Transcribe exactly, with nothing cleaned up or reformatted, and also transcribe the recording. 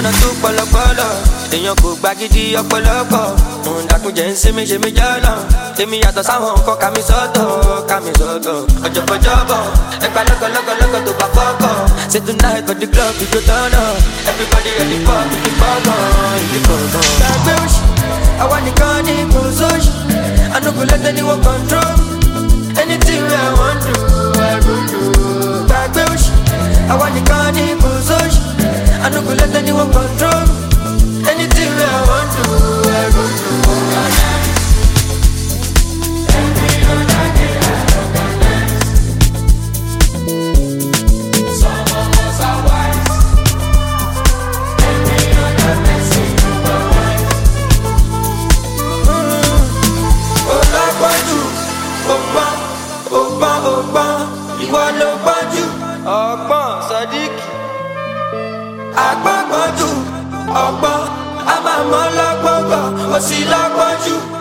ọ̀nà tó pọ̀lọpọ̀lọ èèyàn kò gba gidi ọ̀pọ̀lọpọ̀ òun dàkúnjẹ́ ń sinmi ṣe mí jọ́lọ̀ èmi yàtọ̀ sáwọn nǹkan kàmí sọ́tọ̀ kàmí sọ́tọ̀ ọjọ́bọ̀jọ́bọ̀ ẹgbà lọ́gọ̀lọ́gọ̀lọ́gọ̀ tó bá fọ́kọ̀ say tonight for the club we go turn up everybody ready for ìdí kọ̀ọ̀kan ìdí kọ̀ọ̀kan. gbàgbé òṣì àwa nìkan ní kò sóṣì I no go let anyone control anything wey I wan do I go do. gbàgbé òṣì àwa nìkan ní kò sóṣì I no go let anyone control anything wey I wan do I go do. Every other day I recognize some of us are wise. Every other person you are wise. Olọ́gbọ́njú, ọgbọ́n, ọgbọ́n, ọgbọ́n, ìwọ ló gbọ́njú. Ọgbọ́n Sadiq. Agbọ́ngbọ́njú, ọgbọ́n, a máa mọ́ lọ́gbọ́ngbọ́n, ó sì lọ́gbọ́njú.